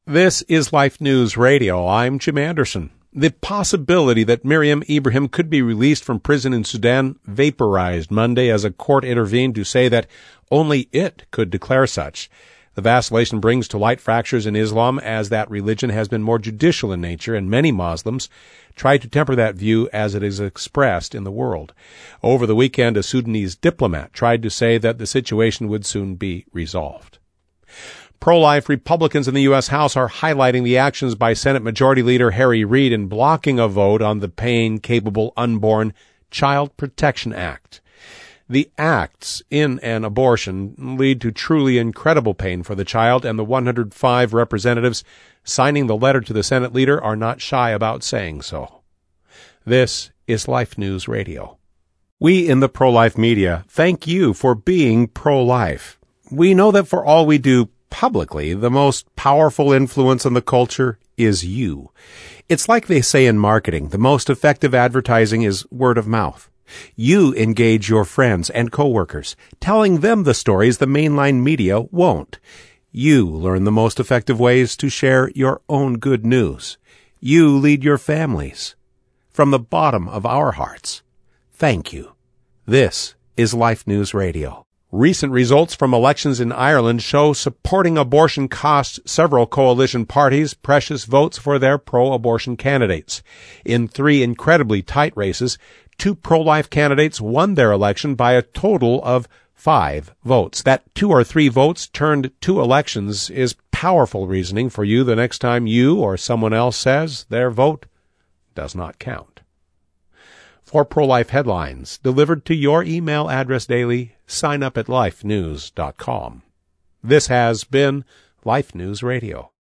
This is Life News Radio. I'm Jim Anderson. The possibility that Miriam Ibrahim could be released from prison in Sudan vaporized Monday as a court intervened to say that only it could declare such. The vacillation brings to light fractures in Islam, as that religion has been more judicial in nature, and many Muslims try to temper that view as it is expressed in the world. Over the weekend, a Sudanese diplomat tried to say that the situation would soon be resolved. Pro-life Republicans in the U.S. House are highlighting the actions by Senate Majority Leader Harry Reid in blocking a vote on the Pain-Capable Unborn Child Protection Act. The acts in an abortion lead to truly incredible pain for the child, and the 105 representatives signing the letter to the Senate leader are not shy about saying so. This is Life News Radio. We in the pro-life media thank you for being pro-life. We know that for all we do publicly, the most powerful influence on the culture is you. It's like they say in marketing, the most effective advertising is word of mouth. You engage your friends and coworkers, telling them the stories the mainline media won't. You learn the most effective ways to share your own good news. You lead your families. From the bottom of our hearts, thank you. This is Life News Radio. Recent results from elections in Ireland show supporting abortion costs several coalition parties precious votes for their pro-abortion candidates. In 3 incredibly tight races, 2 pro-life candidates won their election by a total of 5 votes. That 2 or 3 votes turned 2 elections is powerful reasoning for you the next time you or someone else says their vote does not count. For pro-life headlines delivered to your email address daily, sign up at lifenews.com. This has been Life News Radio.